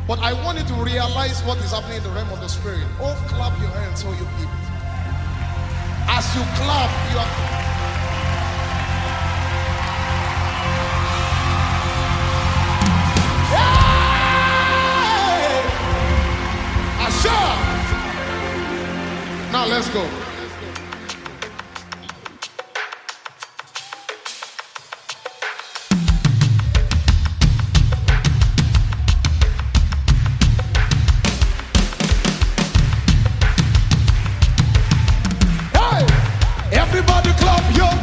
But I want you to realize what is happening in the realm of the spirit. Oh, clap your hands, all you people. As you clap, you are. Hey! Asha! Now let's go. Everybody clap yo.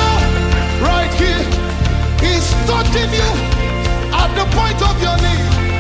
Touching you at the point of your need.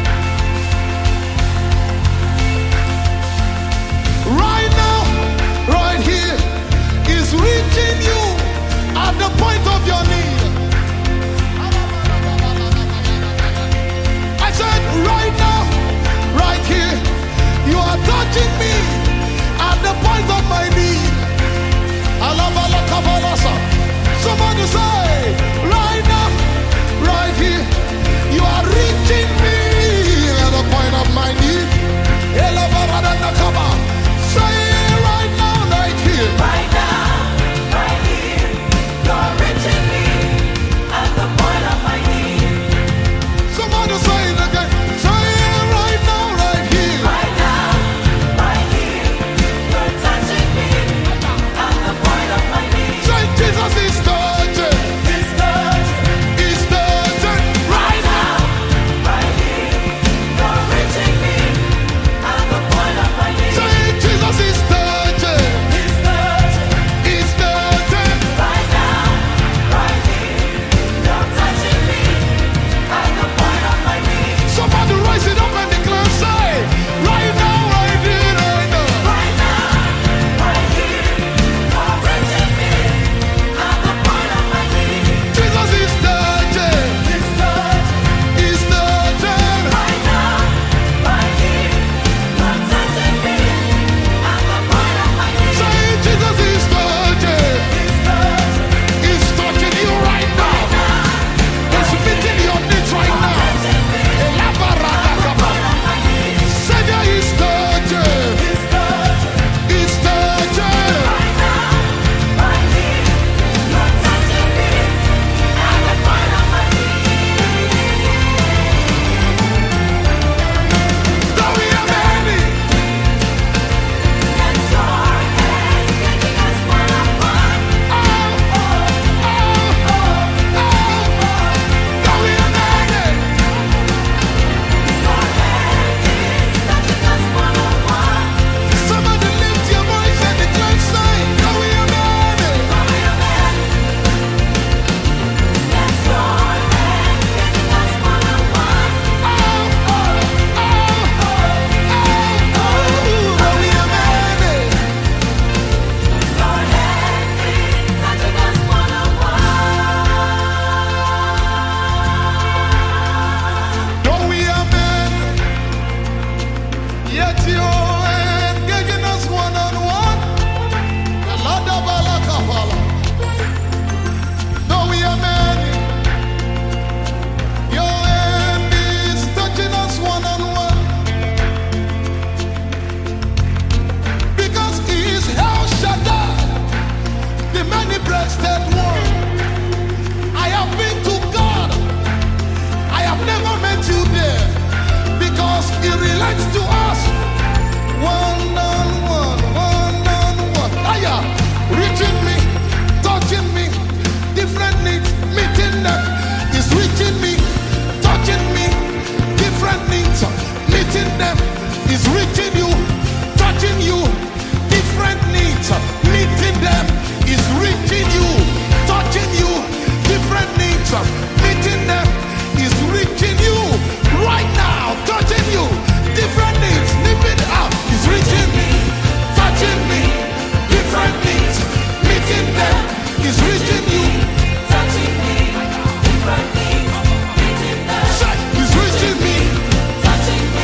relates to us. One on one, one on one. Aya, reaching me, touching me, different needs, meeting them. Is reaching me, touching me, different needs, meeting them. Is reaching you, touching you, different needs, meeting them. Is reaching you, touching you, different needs, meeting them. Is reaching you right now, touching you, different needs, nipping up. Is reaching me, touching me, different needs, meeting them. Is reaching you, touching me, different needs, meeting them. Is reaching me, touching me,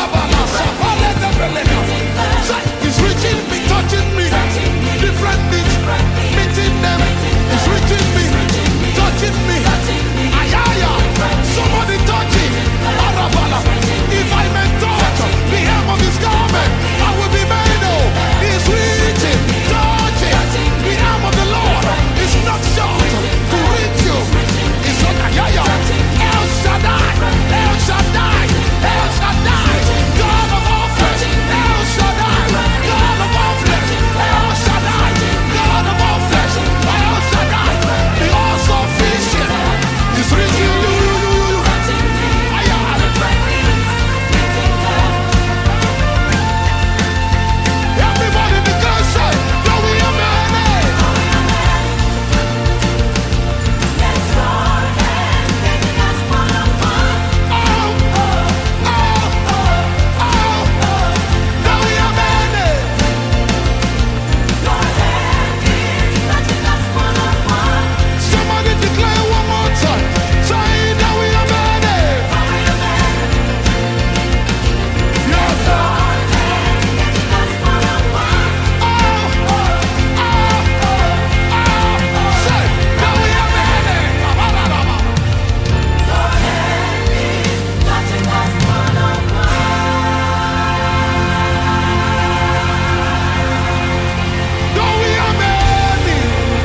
meeting them. Is reaching me, touching me, different needs, meeting them. Is reaching me, touching me. Ayaya, somebody touching. Arabala. If I may touch the hem of his garment, I will be made whole. He's reaching, touching the arm of the Lord. It's not short to reach you. It's not Ayaya. El Shaddai, El Shaddai, El Shaddai, God of all flesh. El Shaddai, God of all flesh. El Shaddai, God of all flesh. El Shaddai, the all sufficient. Is reaching you. Everybody declare, say, "No, we are many." Yes, Lord, and making us one on one. Oh, no, we are many. Your hand is touching us one on one. Somebody declare one more time. Say, "No, we are many." Yes, Your hand making us one on one. say, "No, we are many." Your hand is touching us one on No, we are many.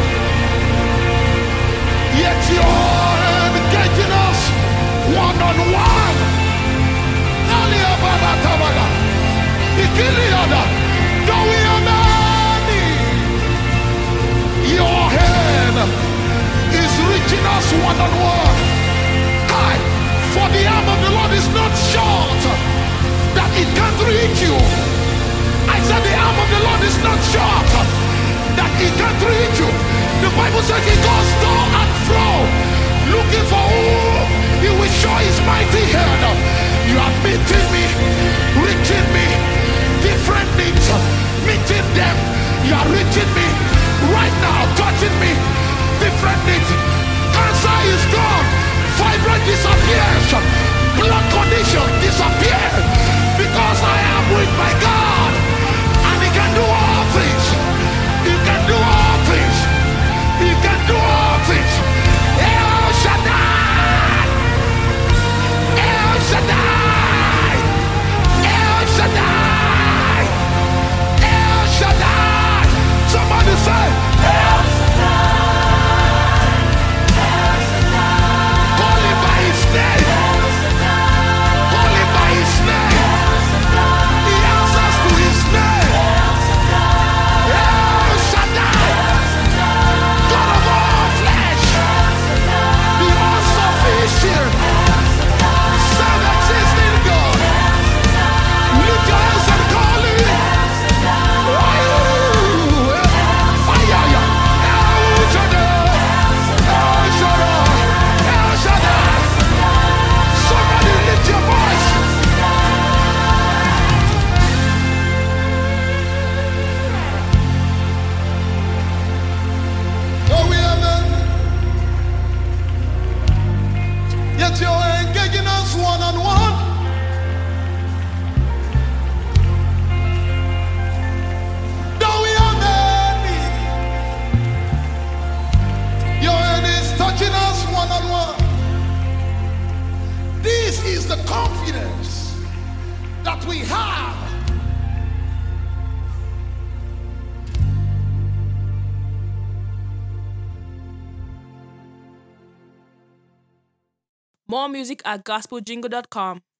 Yet you're engaging us one on one. Alia Baratabada. Ikiliada. No, we are many. Your hand is reaching us one on one. Hi. For the arm of the Lord is not short that it can't reach you. I said the arm of the Lord is not short that it can't reach you. The Bible says he goes to and fro looking for who he will show his mighty hand. You are meeting me, reaching me, different needs, meeting them. You are reaching me right now, touching me, different needs. Cancer is gone, fibroid disappears, blood condition disappears, because I am with my God, and he can do all things. He can do all things. He can do all things. El Shaddai, El Shaddai, El Shaddai, El Shaddai. Somebody say, El Shaddai, El Shaddai, call him by his name. El Shaddai, Call him by his name. El Shaddai, He answers to his name. El Shaddai, El Shaddai, El Shaddai, God of all flesh, El Shaddai, the all sufficient, El Shaddai, self-existing God. Lift your hands and call him. El Shaddai, El Shaddai, El Shaddai, El Shaddai. Somebody lift your voice. Oh, we are men. Yet you're engaging us one on one. Though we are many, your hand is touching us one on one. This is the confidence that we have. More music at gospeljingle.com.